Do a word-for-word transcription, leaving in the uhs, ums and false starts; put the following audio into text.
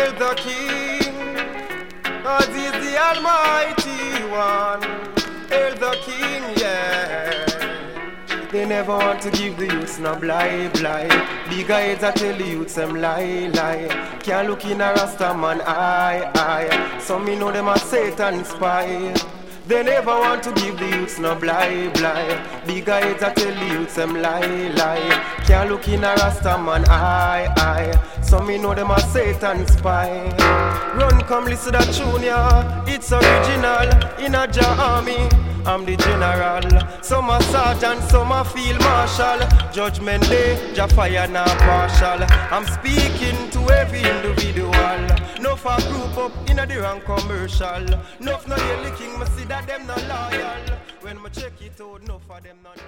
Hail the King, cause he's the Almighty One. Hail the King, yeah. They never want to give the youths no blind, blind. Bigger heads I tell the youths them lie, lie. Can't look in a Rasta man eye, eye. Some me know them a Satan spy. They never want to give the youths no blind, blind. Bigger heads I tell the youths them lie, lie. Can't look in a Rasta man eye, eye. Some me know them a Satan spy. Run come listen to tune ya. It's original in a Jah army. I'm the general. Some a sergeant, some a field marshal. Judgment day, Jah fire now partial. I'm speaking to every individual. No for group up in a the wrong commercial. No for no yelling king, me see that them not loyal. When me check it out, no for them not